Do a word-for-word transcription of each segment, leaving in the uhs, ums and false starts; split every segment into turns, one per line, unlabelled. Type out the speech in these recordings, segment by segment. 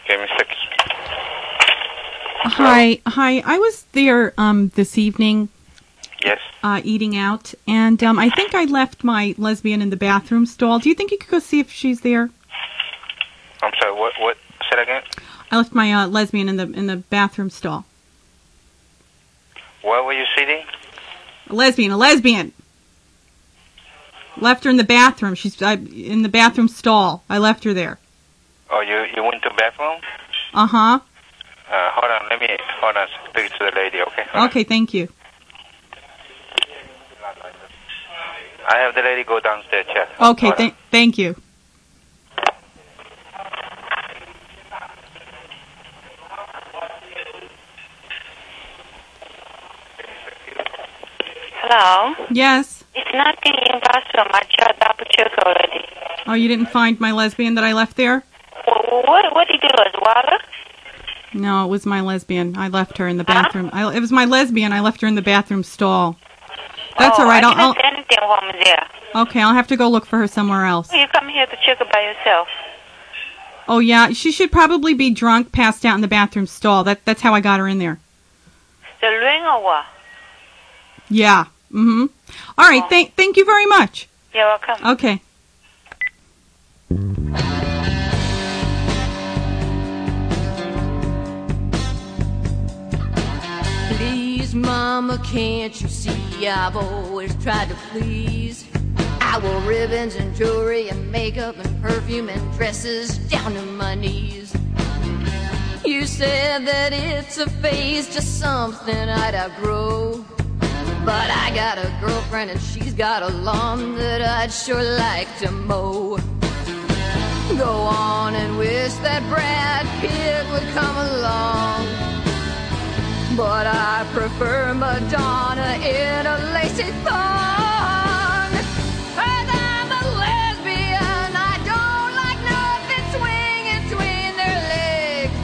Okay, Mister
Hi, hi. I was there um, this evening.
Yes.
Uh, eating out, and um, I think I left my lesbian in the bathroom stall. Do you think you could go see if she's there?
I'm sorry. What? What? Say that again.
I left my uh, lesbian in the in the bathroom stall.
Where were you sitting?
A lesbian, a lesbian. Left her in the bathroom. She's I, in the bathroom stall. I left her there.
Oh, you you went to the bathroom?
Uh huh.
Uh, hold on. Let me hold on. Speak to the lady. Okay. Hold
okay.
On.
Thank you.
I have the lady go downstairs. Check.
Okay. Th- thank you.
Hello?
Yes?
It's nothing in bathroom. I just double check already.
Oh, you didn't find my lesbian that I left there?
What, what did you do? Water?
No, it was my lesbian. I left her in the bathroom. Huh? I, it was my lesbian. I left her in the bathroom stall. That's
oh,
all right.
I
I'll,
didn't see anything from there.
Okay, I'll have to go look for her somewhere else.
You come here to check by yourself.
Oh, yeah. She should probably be drunk, passed out in the bathroom stall. That That's how I got her in there.
The rain or what?
Yeah. Mm-hmm. All right.
Oh.
Thank thank you very much.
You're welcome.
Okay.
Please, Mama, can't you see I've always tried to please? I wore ribbons and jewelry and makeup and perfume and dresses down to my knees. You said that it's a phase, just something I'd outgrow. But I got a girlfriend and she's got a lawn that I'd sure like to mow. Go on and wish that Brad Pitt would come along, but I prefer Madonna in a lacy thong. 'Cause I'm a lesbian, I don't like nothing swinging between their legs.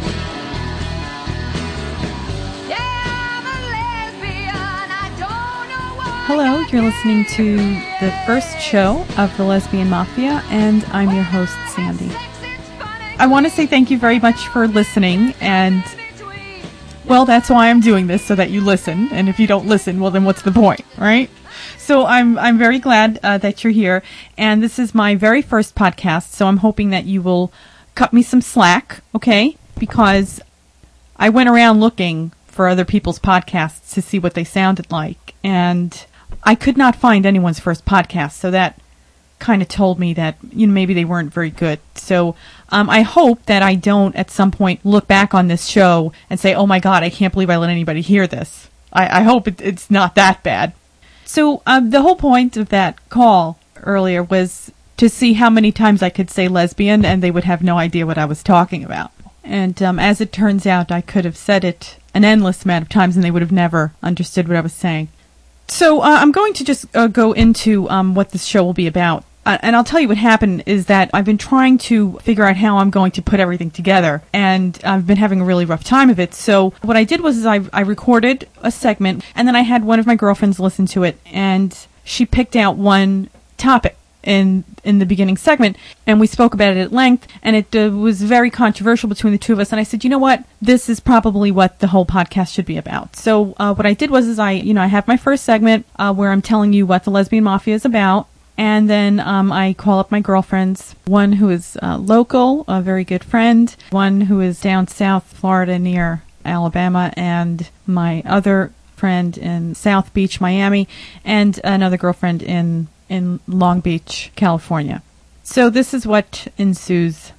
Yeah, I'm a lesbian, I don't know what.
Hello, you're listening to the first show of the Lesbian Mafia, and I'm your host, Sandy. I want to say thank you very much for listening, and well, that's why I'm doing this, so that you listen. And if you don't listen, well, then what's the point, right? So I'm I'm very glad uh, that you're here. And this is my very first podcast, so I'm hoping that you will cut me some slack, okay? Because I went around looking for other people's podcasts to see what they sounded like, and I could not find anyone's first podcast, so that kind of told me that, you know, maybe they weren't very good. So um, I hope that I don't at some point look back on this show and say, oh my God, I can't believe I let anybody hear this. I, I hope it, it's not that bad. So um, the whole point of that call earlier was to see how many times I could say lesbian and they would have no idea what I was talking about. And um, as it turns out, I could have said it an endless amount of times and they would have never understood what I was saying. So uh, I'm going to just uh, go into um, what this show will be about. Uh, and I'll tell you what happened is that I've been trying to figure out how I'm going to put everything together, and I've been having a really rough time of it. So what I did was is I, I recorded a segment, and then I had one of my girlfriends listen to it, and she picked out one topic in in the beginning segment, and we spoke about it at length, and it uh, was very controversial between the two of us, and I said, you know what, this is probably what the whole podcast should be about. So uh, what I did was is I, you know, I have my first segment uh, where I'm telling you what the Lesbian Mafia is about. And then um, I call up my girlfriends, one who is uh, local, a very good friend, one who is down south Florida near Alabama, and my other friend in South Beach, Miami, and another girlfriend in, in Long Beach, California. So this is what ensues.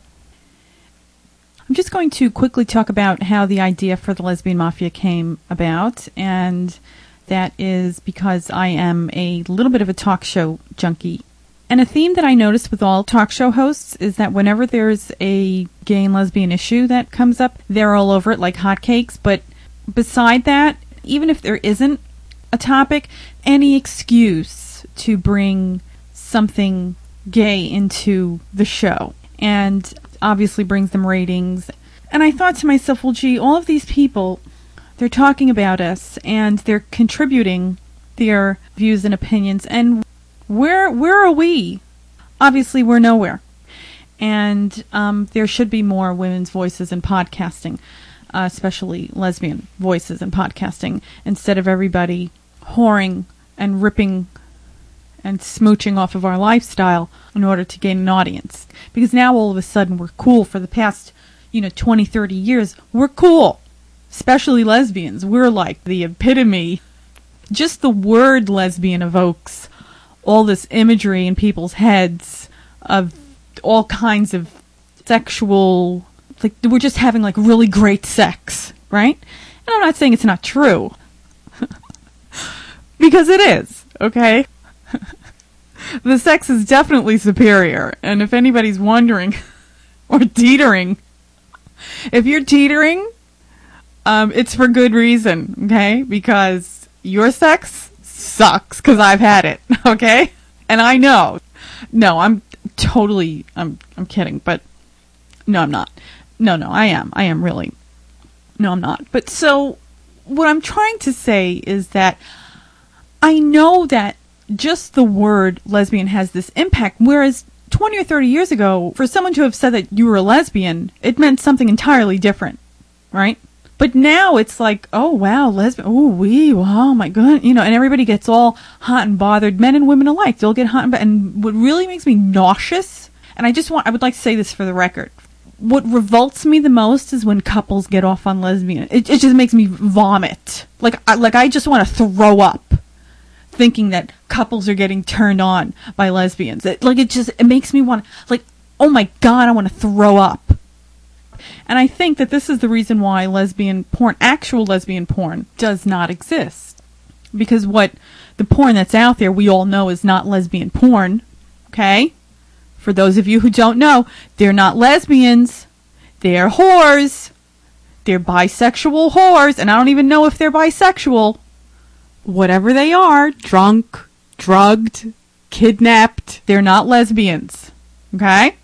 I'm just going to quickly talk about how the idea for the Lesbian Mafia came about, and that is because I am a little bit of a talk show junkie. And a theme that I notice with all talk show hosts is that whenever there's a gay and lesbian issue that comes up, they're all over it like hotcakes. But beside that, even if there isn't a topic, any excuse to bring something gay into the show, and obviously brings them ratings. And I thought to myself, well, gee, all of these people, they're talking about us, and they're contributing their views and opinions. And where where are we? Obviously, we're nowhere. and um, there should be more women's voices in podcasting, uh, especially lesbian voices in podcasting, instead of everybody whoring and ripping and smooching off of our lifestyle in order to gain an audience. Because now all of a sudden we're cool. For the past, you know, twenty, thirty years, we're cool. Especially lesbians. We're like the epitome. Just the word lesbian evokes all this imagery in people's heads of all kinds of sexual, like we're just having like really great sex, right? And I'm not saying it's not true. Because it is, okay? The sex is definitely superior. And if anybody's wondering or teetering, if you're teetering, um, it's for good reason, okay? Because your sex sucks, because I've had it, okay? And I know. No, I'm totally, I'm I'm kidding, but no, I'm not. No, no, I am. I am really. No, I'm not. But so, what I'm trying to say is that I know that just the word lesbian has this impact, whereas twenty or thirty years ago, for someone to have said that you were a lesbian, it meant something entirely different, right? But now it's like, oh, wow, lesbian, oh, wee, oh, my God, you know, and everybody gets all hot and bothered, men and women alike, they'll get hot and bothered. And what really makes me nauseous, and I just want, I would like to say this for the record, what revolts me the most is when couples get off on lesbian. It, it just makes me vomit. Like, I, like I just want to throw up, thinking that couples are getting turned on by lesbians. It, like, it just, it makes me want, like, oh my God, I want to throw up. And I think that this is the reason why lesbian porn, actual lesbian porn, does not exist. Because what the porn that's out there, we all know is not lesbian porn, okay? For those of you who don't know, they're not lesbians. They're whores. They're bisexual whores, and I don't even know if they're bisexual. Whatever they are, drunk, drugged, kidnapped, they're not lesbians, okay?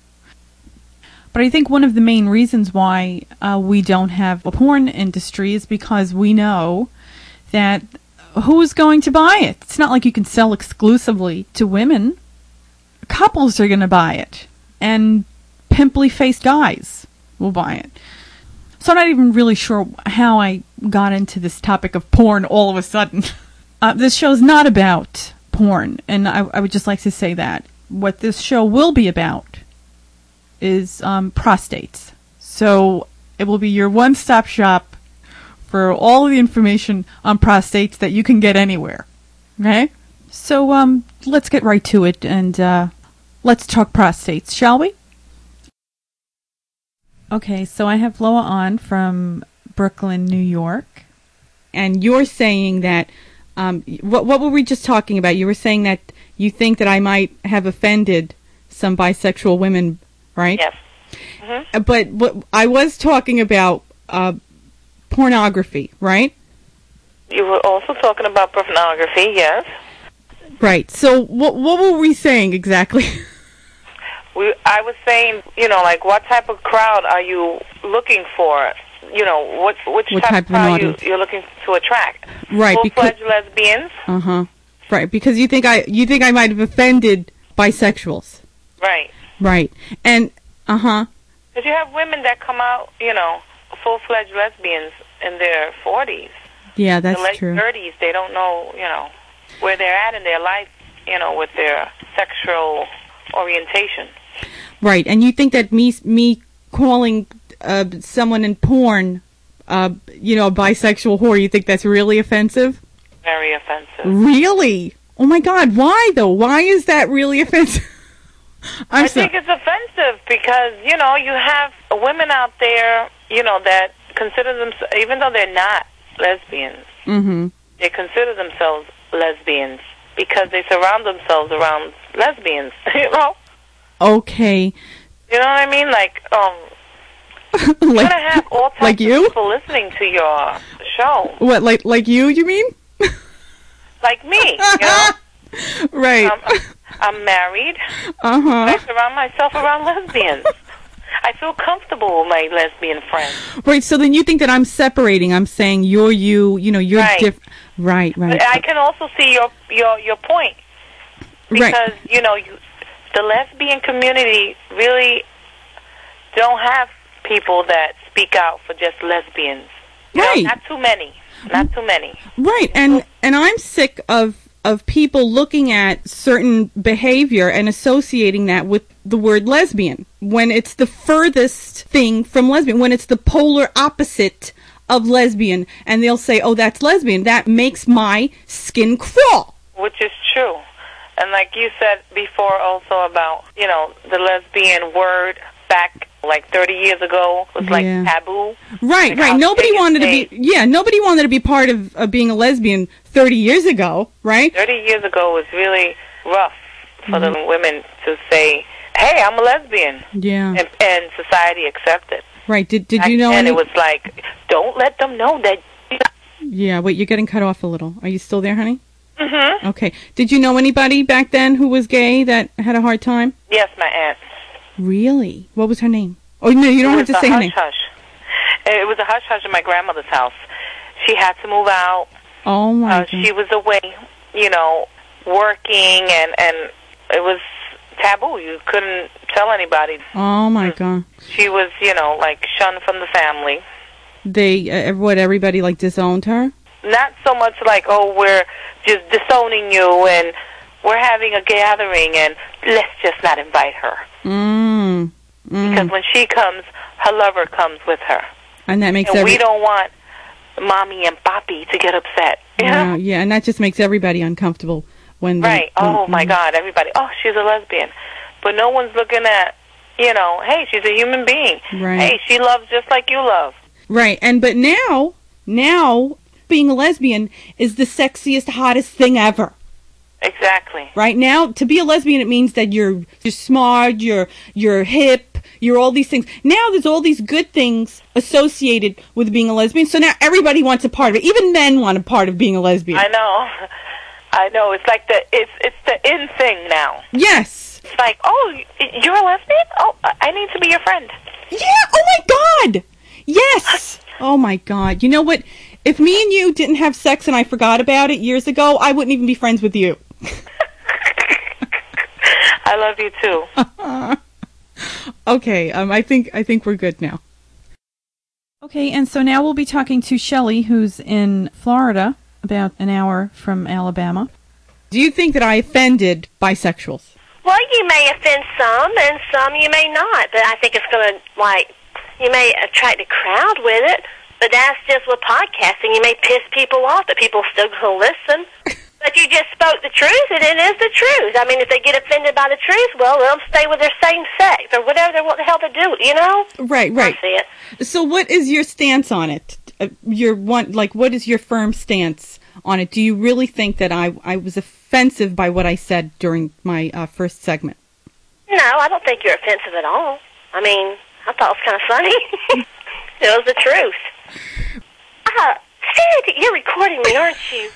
But I think one of the main reasons why uh, we don't have a porn industry is because we know that who's going to buy it? It's not like you can sell exclusively to women. Couples are going to buy it. And pimply-faced guys will buy it. So I'm not even really sure how I got into this topic of porn all of a sudden. Uh, this show is not about porn, and I, I would just like to say that. What this show will be about is um, prostates. So it will be your one-stop shop for all of the information on prostates that you can get anywhere. Okay? So um, let's get right to it, and uh, let's talk prostates, shall we? Okay, so I have Loa on from Brooklyn, New York. And you're saying that, um, what, what were we just talking about? You were saying that you think that I might have offended some bisexual women, right?
Yes. Mm-hmm.
But what I was talking about uh, pornography, right?
You were also talking about pornography, yes.
Right. So what what were we saying exactly?
We, I was saying, you know, like what type of crowd are you looking for? You know, what which
what
type,
type
of crowd
of
you, you're looking to attract?
Right.
Full-fledged lesbians.
Uh huh. Right. Because you think I you think I might have offended bisexuals.
Right.
Right. And, uh-huh.
Because you have women that come out, you know, full-fledged lesbians in their forties.
Yeah, that's
the late
true.
thirties, they don't know, you know, where they're at in their life, you know, with their sexual orientation.
Right. And you think that me me calling uh, someone in porn, uh, you know, a bisexual whore, you think that's really offensive?
Very offensive.
Really? Oh, my God. Why, though? Why is that really offensive? I'm
I
so-
think it's offensive because, you know, you have women out there, you know, that consider themselves, even though they're not lesbians,
mm-hmm.
they consider themselves lesbians because they surround themselves around lesbians, you know?
Okay.
You know what I mean? Like, um,
like,
you're going to have all types
like
of
you?
people listening to your show.
What, like like you, you mean?
Like me, you know?
Right.
Um, I'm married.
Uh-huh.
I surround myself around lesbians. I feel comfortable with my lesbian friends.
Right, so then you think that I'm separating. I'm saying you're you, you know, you're
Right.
different. Right, right.
I can also see your your your point because
right.
you know you the lesbian community really don't have people that speak out for just lesbians. You
right.
know, not too many. Not too many.
Right. And and I'm sick of of people looking at certain behavior and associating that with the word lesbian when it's the furthest thing from lesbian, when it's the polar opposite of lesbian, and they'll say, oh, that's lesbian. That makes my skin crawl.
Which is true. And like you said before also about, you know, the lesbian word back like thirty years ago was like
yeah.
taboo.
Right,
like
right. Nobody wanted to
state.
be, yeah, nobody wanted to be part of, of being a lesbian thirty years ago, right?
thirty years ago was really rough for
mm-hmm.
the women to say, hey, I'm a lesbian.
Yeah.
And, and society accepted.
Right. Did Did you know?
And
any...
it was like, don't let them know that.
Yeah. Wait, you're getting cut off a little. Are you still there, honey?
Mm-hmm.
Okay. Did you know anybody back then who was gay that had a hard time?
Yes, my aunt.
Really? What was her name? Oh, no, you don't have to say her name.
It was a hush-hush. It was a hush-hush in my grandmother's house. She had to move out.
Oh, my
uh,
God.
She was away, you know, working, and, and it was taboo. You couldn't tell anybody.
Oh, my God.
She was, you know, like, shunned from the family.
They, uh, what, everybody, like, disowned her?
Not so much like, oh, we're just disowning you, and we're having a gathering, and let's just not invite her.
Mm. Mm.
Because when she comes, her lover comes with her.
And that makes
and
every...
we don't want mommy and papi to get upset. You
yeah,
know?
yeah, and that just makes everybody uncomfortable when they...
Right.
When,
oh, my
mm.
God, everybody, oh, she's a lesbian. But no one's looking at, you know, hey, she's a human being.
Right.
Hey, she loves just like you love.
Right, and but now, now, being a lesbian is the sexiest, hottest thing ever.
Exactly.
Right now, to be a lesbian, it means that you're you're smart, you're you're hip, you're all these things. Now there's all these good things associated with being a lesbian. So now everybody wants a part of it. Even men want a part of being a lesbian.
I know. I know. It's like the it's it's the in thing now.
Yes.
It's like, oh, you're a lesbian? Oh, I need to be your friend.
Yeah. Oh my God. Yes. Oh my God. You know what? If me and you didn't have sex and I forgot about it years ago, I wouldn't even be friends with you.
I love you too.
Okay, um, I think I think we're good now. Okay, and so now we'll be talking to Shelley, who's in Florida, about an hour from Alabama. Do you think that I offended bisexuals?
Well, you may offend some, and some you may not. But I think it's going to, like, you may attract a crowd with it. But that's just with podcasting. You may piss people off, but people still going to listen. But you just spoke the truth, and it is the truth. I mean, if they get offended by the truth, well, they'll stay with their same sex or whatever they what the hell they do, you know?
Right, right.
I see it.
So what is your stance on it? Uh, your one, like, what is your firm stance on it? Do you really think that I, I was offensive by what I said during my uh, first segment?
No, I don't think you're offensive at all. I mean, I thought it was kind of funny. It was the truth. Uh, Sandy, you're recording me, aren't you?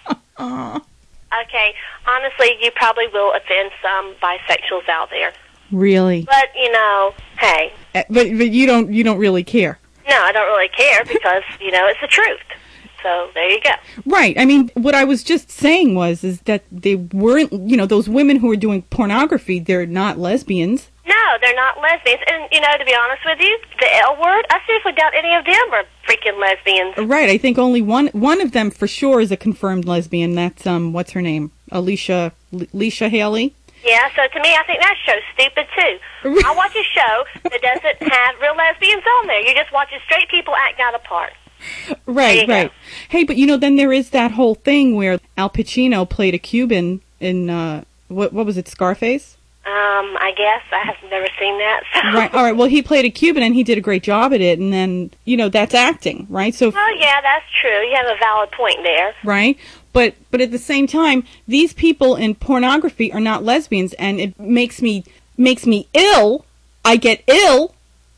Uh,
okay, honestly, you probably will offend some bisexuals out there.
Really?
But, you know, hey.
Uh, but but you don't you don't really care.
No, I don't really care because, you know, it's the truth. So, there you go.
Right. I mean, what I was just saying was is that they weren't, you know, those women who are doing pornography, they're not lesbians.
No, they're not lesbians. And, you know, to be honest with you, the L word, I seriously doubt any of them are freaking lesbians.
Right. I think only one one of them for sure is a confirmed lesbian. That's, um, what's her name? Alicia, Alicia Haley?
Yeah, so to me, I think that show's stupid, too. I watch a show that doesn't have real lesbians on there. You're just watching straight people act out a part.
Right, right. Go. Hey, but, you know, then there is that whole thing where Al Pacino played a Cuban in, uh, what, what was it, Scarface?
Um, I guess. I have never seen that. So.
Right. All right. Well, he played a Cuban, and he did a great job at it. And then, you know, that's acting, right? So.
Oh, yeah, that's true. You have a valid point there.
Right. But but at the same time, these people in pornography are not lesbians, and it makes me makes me ill. I get ill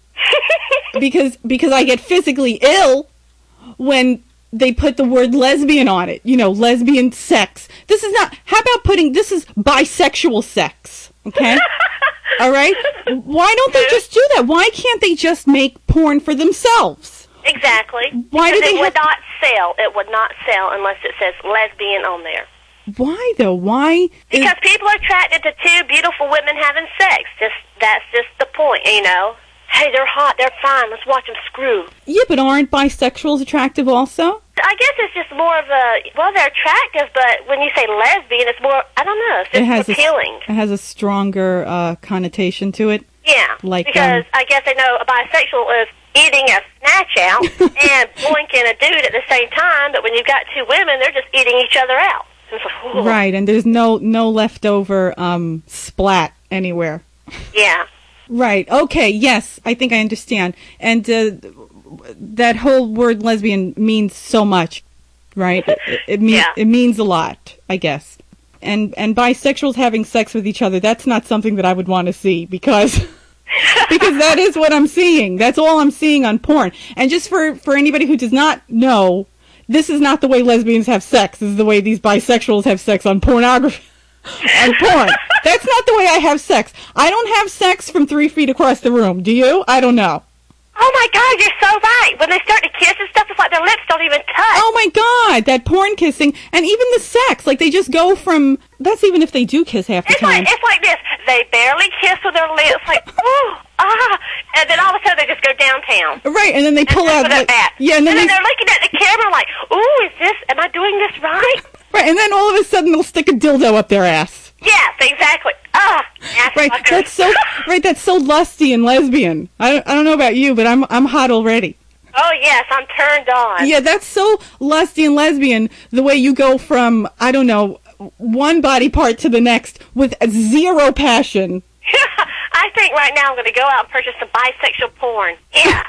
because because I get physically ill when they put the word lesbian on it. You know, lesbian sex. This is not. How about putting this is bisexual sex? Okay. All right. Why don't they just do that? Why can't they just make porn for themselves?
Exactly.
Why
because
do they
it would
have...
not sell. It would not sell unless it says lesbian on there.
Why, though? Why?
Because
is...
people are attracted to two beautiful women having sex. Just That's just the point, you know. Hey, they're hot, they're fine, let's watch them screw.
Yeah, but aren't bisexuals attractive also?
I guess it's just more of a, well, they're attractive, but when you say lesbian, it's more, I don't know, it's just
it has
appealing.
A, it has a stronger uh, connotation to it.
Yeah,
like,
because
um,
I guess they know a bisexual is eating a snatch out and boinking a dude at the same time, but when you've got two women, they're just eating each other out. It's like, ooh.
Right, and there's no, no leftover um, splat anywhere.
Yeah.
Right. Okay. Yes, I think I understand. And uh, that whole word lesbian means so much, right? It, it means
yeah.
it means a lot, I guess. And and bisexuals having sex with each other, that's not something that I would want to see because because that is what I'm seeing. That's all I'm seeing on porn. And just for for anybody who does not know, this is not the way lesbians have sex. This is the way these bisexuals have sex on pornography. On porn. That's not the way I have sex. I don't have sex from three feet across the room. Do you? I don't know.
Oh my God, you're so right. When they start to kiss and stuff, it's like their lips don't even touch.
Oh my God, that porn kissing, and even the sex, like they just go from, that's even if they do kiss half the
it's
time.
Like, it's like this. They barely kiss with their lips, like, ooh, ah, and then all of a sudden they just go downtown.
Right, and then they pull out, like, yeah, and then,
and then
they,
they're looking at the camera like, ooh, is this, am I doing this right?
Right, and then all of a sudden they'll stick a dildo up their ass.
Yes, exactly. Ah, ass
right.
fuckers.
That's so right. That's so lusty and lesbian. I don't, I don't know about you, but I'm I'm hot already.
Oh yes, I'm turned on.
Yeah, that's so lusty and lesbian. The way you go from I don't know one body part to the next with zero passion.
I think right now I'm going to go out and purchase some bisexual porn. Yeah.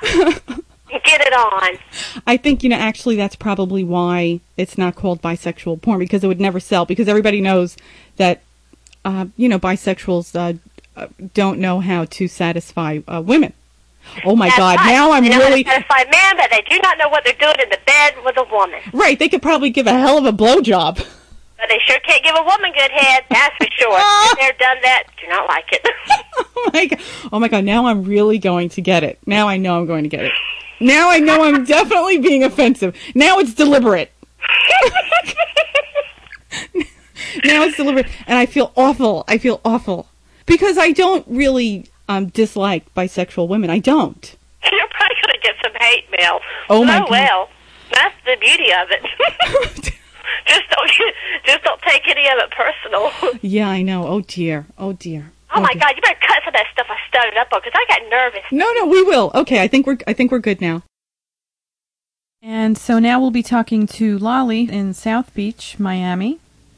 Get it on.
I think, you know, actually that's probably why it's not called bisexual porn, because it would never sell, because everybody knows that, uh, you know, bisexuals uh, don't know how to satisfy uh, women. Oh, my
That's
God.
right.
Now I'm
they know
really...
How to satisfy men, but they do not know what they're doing in the bed with a woman.
Right. They could probably give a hell of a blowjob.
But they sure can't give a woman good head, that's for sure. If they've done that, do not like it.
Oh, my God. Oh, my God. Now I'm really going to get it. Now I know I'm going to get it. Now I know I'm definitely being offensive. Now it's deliberate. Now it's deliberate. And I feel awful. I feel awful. Because I don't really um, dislike bisexual women. I don't.
You're probably going to get some hate mail.
Oh, my
oh,
God.
well. That's the beauty of it. just don't just don't take any of it personal.
Yeah, I know. Oh, dear. Oh, dear.
Oh,
oh
my
dear.
God, you better cut some of that stuff I started up on, because I got nervous.
No, no, we will. Okay, I think we're I think we're good now.
And so now we'll be talking to Lolly in South Beach, Miami.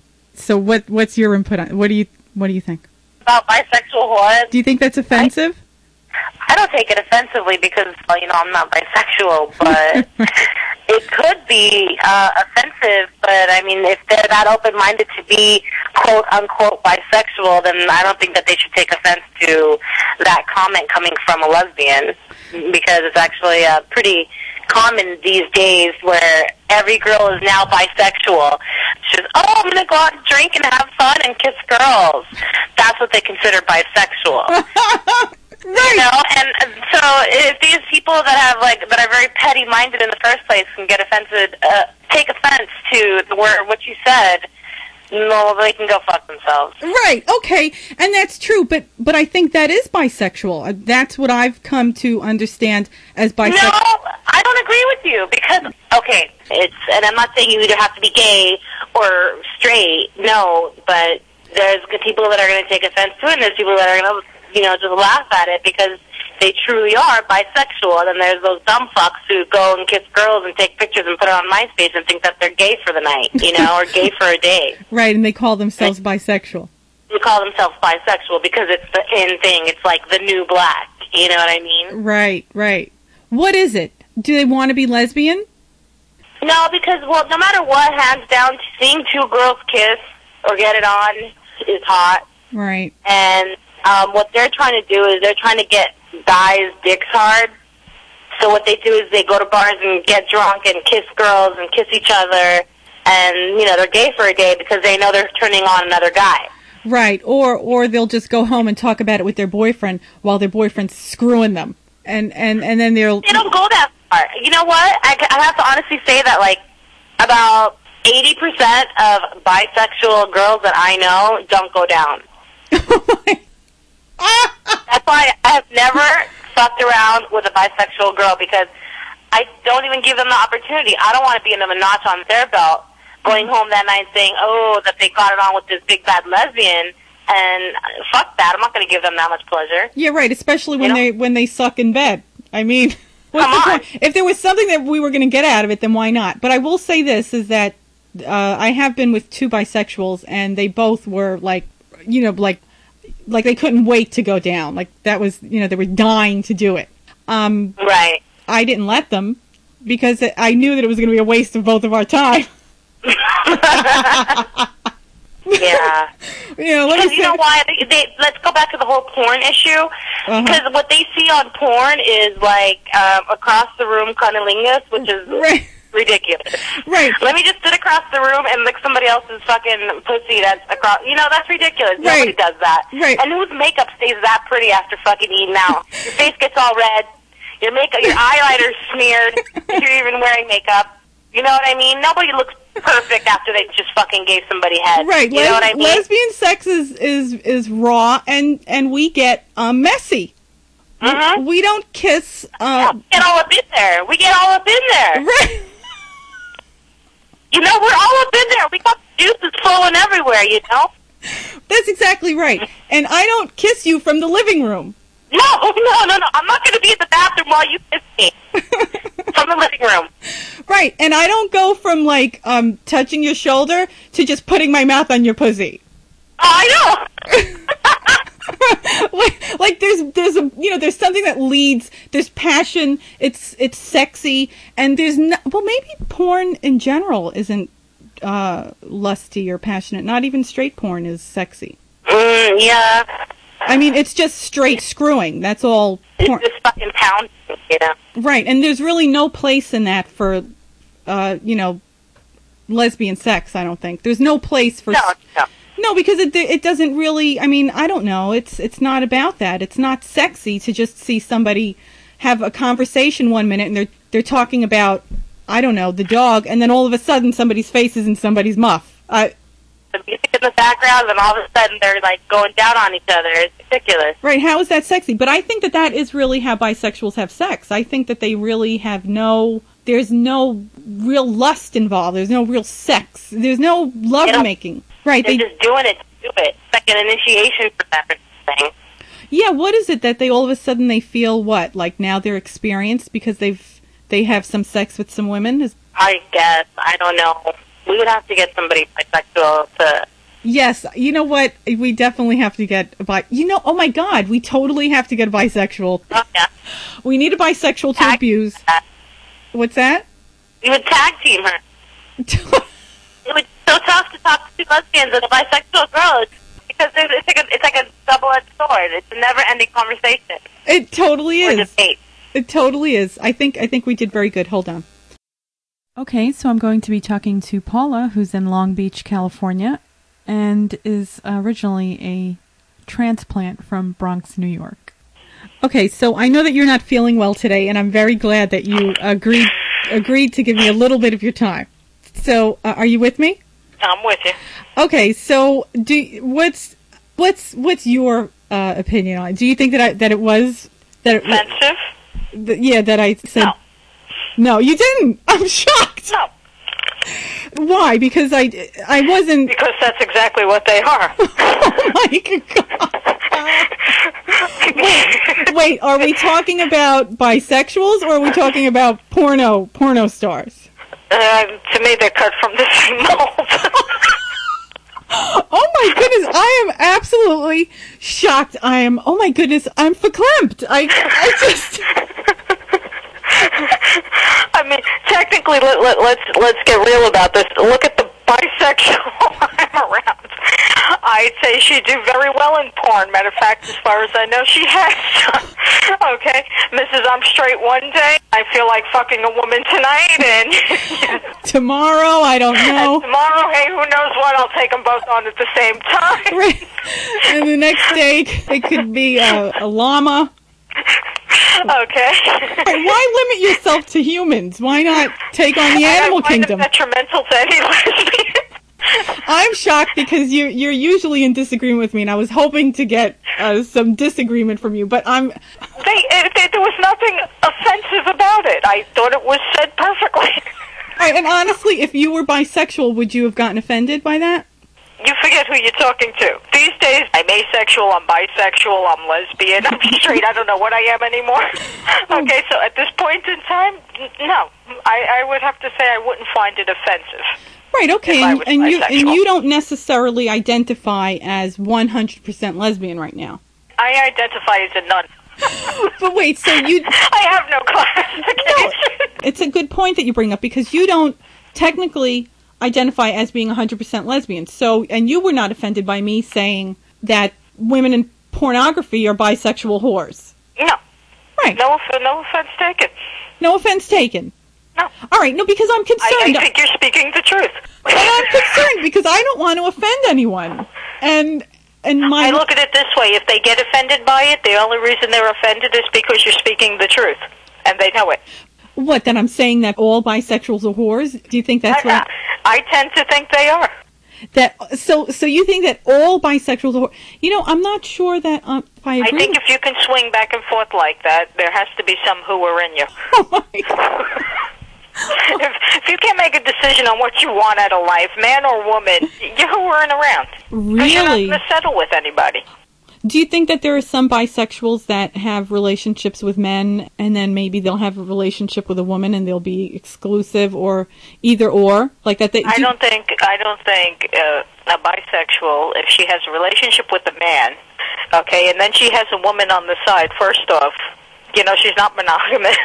So what what's your input on what do you what do you think?
About bisexual whores?
Do you think that's offensive?
I don't take it offensively because, well, you know, I'm not bisexual, but it could be uh, offensive. But, I mean, if they're that open-minded to be, quote-unquote, bisexual, then I don't think that they should take offense to that comment coming from a lesbian, because it's actually uh, pretty common these days where every girl is now bisexual. She's, oh, I'm going to go out and drink and have fun and kiss girls. That's what they consider bisexual.
Right.
You know, and so if these people that have like that are very petty-minded in the first place can get offended, uh, take offense to the word what you said, no, they can go fuck themselves.
Right. Okay, and that's true. But but I think that is bisexual. Uh, That's what I've come to understand as bisexual.
No, I don't agree with you because okay, it's and I'm not saying you either have to be gay or straight. No, but there's good people that are going to take offense to it, and there's people that are going to, you know, just laugh at it because they truly are bisexual. And then there's those dumb fucks who go and kiss girls and take pictures and put it on MySpace and think that they're gay for the night, you know, or gay for a day.
Right, and they call themselves bisexual.
They call themselves bisexual because it's the in thing. It's like the new black. You know what I mean?
Right, right. What is it? Do they want to be lesbian?
No, because, well, no matter what, hands down, seeing two girls kiss or get it on is hot.
Right.
And um, what they're trying to do is they're trying to get guys' dicks hard. So what they do is they go to bars and get drunk and kiss girls and kiss each other. And, you know, they're gay for a day because they know they're turning on another guy.
Right, or or they'll just go home and talk about it with their boyfriend while their boyfriend's screwing them. And, and, and then they'll...
They don't go that far. You know what? I, I have to honestly say that, like, about eighty percent of bisexual girls that I know don't go down. That's why I have never fucked around with a bisexual girl, because I don't even give them the opportunity. I don't want to be another notch on their belt, going home that night saying, oh, that they got it on with this big bad lesbian, and fuck that. I'm not going to give them that much pleasure.
Yeah, right, especially when you know? they when they suck in bed. I mean, what's
Come
the
on.
point? If there was something that we were going to get out of it, then why not? But I will say this, is that uh, I have been with two bisexuals, and they both were like, you know, like, like they couldn't wait to go down. Like, that was, you know, they were dying to do it. Um,
right.
I didn't let them, because I knew that it was going to be a waste of both of our time.
Yeah.
You know,
because you know why? They, they, let's go back to the whole porn issue. Because uh-huh. what they see on porn is like um, across the room cunnilingus, which is
right.
ridiculous.
Right.
Let me just sit across the room and lick somebody else's fucking pussy that's across. You know, that's ridiculous.
Right.
Nobody does that.
Right.
And whose makeup stays that pretty after fucking eating out? Your face gets all red. Your makeup, your eyeliner's smeared. If you're even wearing makeup. You know what I mean? Nobody looks perfect after they just fucking gave somebody head.
Right.
You
Les-
know what I mean?
Lesbian sex is, is, is raw, and, and we get um, messy.
Mm-hmm.
We don't kiss. Uh,
yeah, we get all up in there. We get all up in there.
Right.
You know, we're all up in there. We got juices flowing everywhere, you know?
That's exactly right. And I don't kiss you from the living room.
No, no, no, no. I'm not going to be in the bathroom while you kiss me. From the living room.
Right, and I don't go from, like, um, touching your shoulder to just putting my mouth on your pussy.
Oh, I know.
like, like, there's, there's a, you know, there's something that leads, there's passion, it's, it's sexy, and there's no, well, maybe porn in general isn't, uh, lusty or passionate. Not even straight porn is sexy.
Mm, yeah.
I mean, it's just straight screwing. That's all porn.
It's just fucking pounding, you know?
Right, and there's really no place in that for, uh, you know, lesbian sex, I don't think. There's no place for...
No, no.
No, because it it doesn't really, I mean, I don't know. It's it's not about that. It's not sexy to just see somebody have a conversation one minute and they're they're talking about, I don't know, the dog, and then all of a sudden somebody's face is in somebody's muff. I...
The music in the background, and all of a sudden they're like going down on each other. It's ridiculous.
Right? How is that sexy? But I think that that is really how bisexuals have sex. I think that they really have no. There's no real lust involved. There's no real sex. There's no lovemaking. Right?
They're
they,
just doing it to do it. It's like an initiation for that thing.
Yeah. What is it that they all of a sudden they feel what? Like now they're experienced because they've they have some sex with some women? Is
I guess I don't know. We would have to get somebody bisexual to...
Yes, you know what? We definitely have to get a bi... You know, oh my God, we totally have to get a bisexual.
Oh, yeah.
We need a bisexual
tag
to abuse.
That.
What's that?
You would tag team her. It would be so tough to talk to two lesbians and a bisexual girl because it's like a, it's like a double-edged sword. It's a never-ending conversation.
It totally
or
is.
Debate.
It totally is. I think I think we did very good. Hold on.
Okay, so I'm going to be talking to Paula, who's in Long Beach, California, and is originally a transplant from Bronx, New York.
Okay, so I know that you're not feeling well today, and I'm very glad that you agreed agreed to give me a little bit of your time. So, uh, are you with me?
I'm with you.
Okay, so do what's what's what's your uh, opinion on it? Do you think that I, that it was that it,
offensive?
Th- yeah, that I said.
No.
No, you didn't. I'm shocked.
No.
Why? Because I, I wasn't...
Because that's exactly what they are.
Oh, my God. wait, wait, are we talking about bisexuals or are we talking about porno porno stars?
Uh, to me, they're cut from the same mold.
Oh, my goodness. I am absolutely shocked. I am... Oh, my goodness. I'm verklempt. I, I just...
I mean, technically, let, let, let's let's get real about this. Look at the bisexual I'm around. I'd say she'd do very well in porn. Matter of fact, as far as I know, she has. Okay, Missus I'm straight one day. I feel like fucking a woman tonight, and
tomorrow, I don't know.
And tomorrow, hey, who knows what? I'll take them both on at the same time.
Right. And the next day, it could be a, a llama.
Okay.
Right, why limit yourself to humans? Why not take on the animal
I find
kingdom?
it detrimental to any lesbian.
I'm shocked because you're you're usually in disagreement with me, and I was hoping to get uh, some disagreement from you. But I'm.
They, it, it, there was nothing offensive about it. I thought it was said perfectly.
Right, and honestly, if you were bisexual, would you have gotten offended by that?
You forget who you're talking to. These days, I'm asexual, I'm bisexual, I'm lesbian, I'm straight. I don't know what I am anymore. Okay, so at this point in time, n- no. I, I would have to say I wouldn't find it offensive.
Right, okay,
If I
and,
was
and you and
bisexual.
you don't necessarily identify as one hundred percent lesbian right now.
I identify as a nun.
But wait, so you...
I have no classification.
It's a good point that you bring up, because you don't technically identify as being one hundred percent lesbian. So, and you were not offended by me saying that women in pornography are bisexual whores.
No.
Right.
No, off- no offense taken.
No offense taken.
No.
All right, no, because I'm
I,
concerned.
I think you're speaking the truth.
And I'm concerned because I don't want to offend anyone. And and my
I look at it this way. If they get offended by it, the only reason they're offended is because you're speaking the truth. And they know it.
what, that I'm saying that all bisexuals are whores? Do you think that's
I,
right?
I tend to think they are.
That so so you think that all bisexuals are whores? You know, I'm not sure that um, if I
I
agree.
think
with
if you can swing back and forth like that, there has to be some who are in you.
Oh my God.
if, if you can't make a decision on what you want out of life, man or woman, you're hooering around. 'Cause you're not
Really?
going to settle with anybody.
Do you think that there are some bisexuals that have relationships with men, and then maybe they'll have a relationship with a woman and they'll be exclusive, or either or, like that? They,
I
do-
don't think I don't think uh, a bisexual, if she has a relationship with a man, okay, and then she has a woman on the side. First off, you know, she's not monogamous.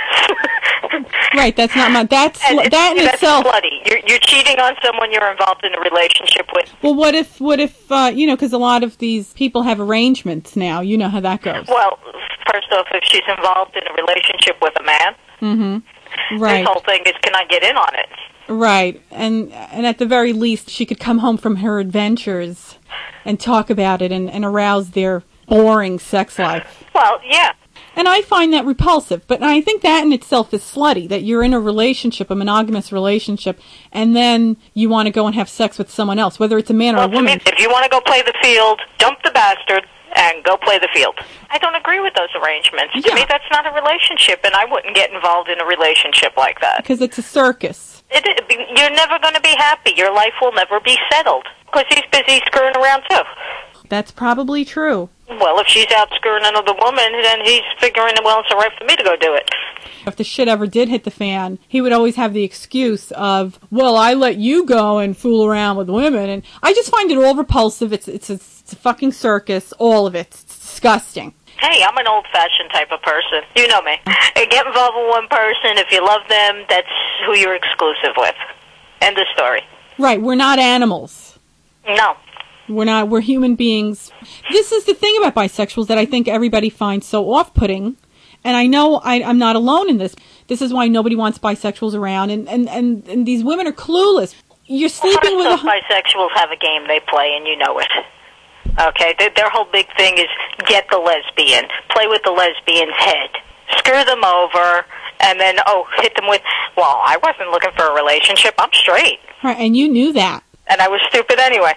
Right, that's not my. That's
And
sl-
it's-
that in
that's
itself.
slutty. You're, you're cheating on someone you're involved in a relationship with.
Well, what if, what if, uh, you know, because a lot of these people have arrangements now. You know how that goes.
Well, first off, if she's involved in a relationship with a man,
Mm-hmm. Right,
this whole thing is, can I get in on it?
right, and and at the very least, she could come home from her adventures and talk about it and, and arouse their boring sex life.
Well, yeah.
And I find that repulsive, but I think that in itself is slutty, that you're in a relationship, a monogamous relationship, and then you want to go and have sex with someone else, whether it's a man or
Well,
a
to
woman.
me, if you want to go play the field, dump the bastard and go play the field. I don't agree with those arrangements. To
Yeah.
me, that's not a relationship, and I wouldn't get involved in a relationship like that.
Because it's a circus.
It, it, you're never going to be happy. Your life will never be settled because he's busy screwing around too.
That's probably true.
Well, if she's out screwing another woman, then he's figuring, well, it's all right for me to go do it.
If the shit ever did hit the fan, he would always have the excuse of, well, I let you go and fool around with women. And I just find it all repulsive. It's, it's, a, it's a fucking circus. All of it. It's disgusting.
Hey, I'm an old-fashioned type of person. You know me. Get involved with one person. If you love them, that's who you're exclusive with. End of story.
Right. We're not animals.
No.
We're not, we're human beings. This is the thing about bisexuals that I think everybody finds so off-putting. And I know I, I'm not alone in this. This is why nobody wants bisexuals around. And, and, and, and these women are clueless. You're sleeping with
First
a...
off, bisexuals have a game they play, and you know it. Okay? Their, their whole big thing is get the lesbian. Play with the lesbian's head. Screw them over, and then, oh, hit them with, well, I wasn't looking for a relationship. I'm straight.
Right, and you knew that.
And I was stupid anyway.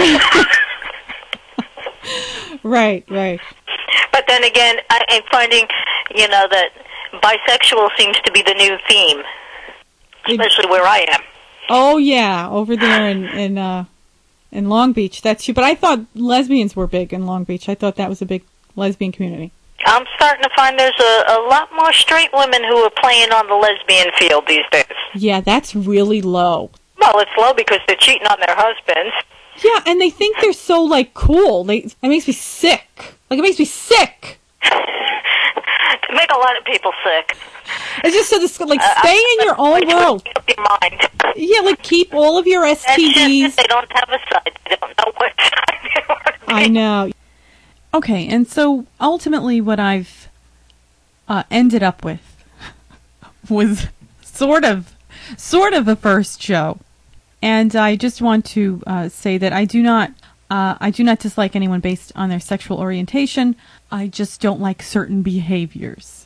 Right, right.
But then again, I, I'm finding, you know, that bisexual seems to be the new theme, especially where I am.
Oh, yeah, over there in, in, uh, in Long Beach. That's true. But I thought lesbians were big in Long Beach. I thought that was a big lesbian community.
I'm starting to find there's a, a lot more straight women who are playing on the lesbian field these days.
Yeah, that's really low.
Well, it's low because they're cheating on their husbands.
Yeah, and they think they're so, like, cool. They, it makes me sick. Like, it makes me sick.
To make a lot of people sick.
It's just so this, like,
Uh,
stay in your own
like,
world.
Make up your mind.
Yeah, like, keep all of your S
That's
T
just
Ds.
it. They don't have a side. They don't know what side they want to be.
I know. Okay, and so ultimately what I've uh, ended up with was sort of, sort of a first show. And I just want to uh, say that I do not, uh, I do not dislike anyone based on their sexual orientation. I just don't like certain behaviors.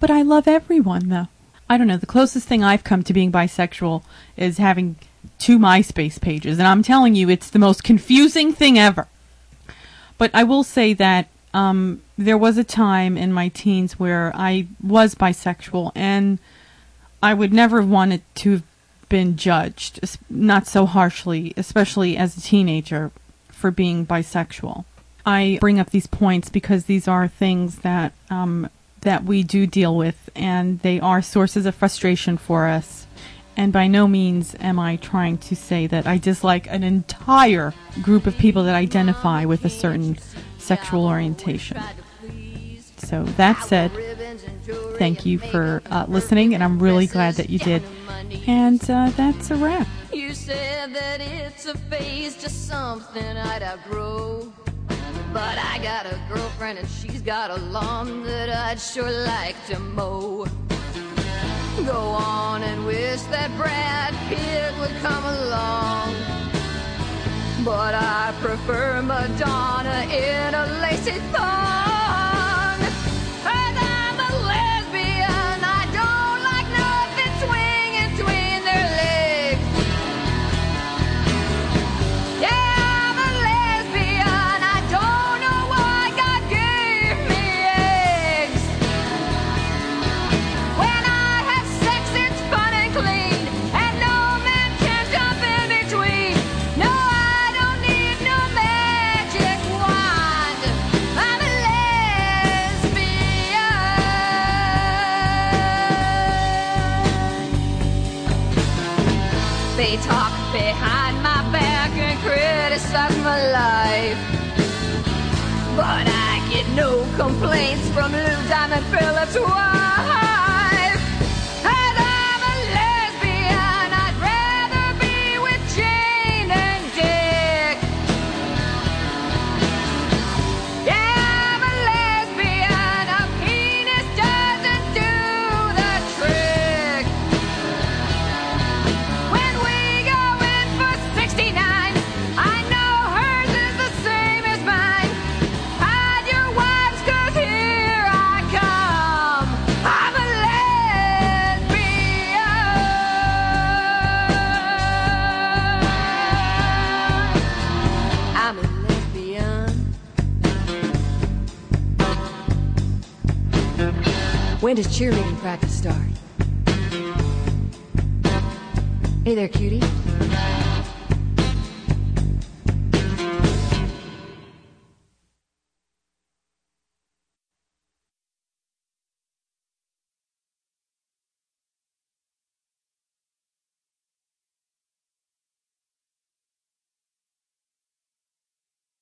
But I love everyone, though. I don't know. The closest thing I've come to being bisexual is having two MySpace pages. And I'm telling you, it's the most confusing thing ever. But I will say that um, there was a time in my teens where I was bisexual, and I would never have wanted to have been judged, es- not so harshly, especially as a teenager, for being bisexual. I bring up these points because these are things that um, that we do deal with, and they are sources of frustration for us. And by no means am I trying to say that I dislike an entire group of people that identify with a certain sexual orientation. So that said, thank you for uh, listening, and I'm really glad that you did. And uh, that's a wrap.
You said that it's a phase, just something I'd outgrow. But I got a girlfriend and she's got a lawn that I'd sure like to mow. Go on and wish that Brad Pitt would come along. But I prefer Madonna in a lacy thong. 'Cause I'm a lesbian, I don't like nothing swinging between their legs. Yeah, I'm a lesbian, I don't know why God gave me eggs. When I have sex, it's fun and clean, and no man can jump in between. No, I don't need no magic wand. I'm a lesbian. They talk behind my back and criticize my life, but I get no complaints from Lou Diamond Phillips' wife. And I'm a lesbian, I'd rather be with Jane and Dick. Yeah, I'm a lesbian, a penis doesn't do the trick. When we go in for sixty-nine, I know hers is the same as mine. Hide your wives, 'cause here I come. I'm a lesbian. I'm a lesbian. When does cheerleading practice start? Hey there, cutie.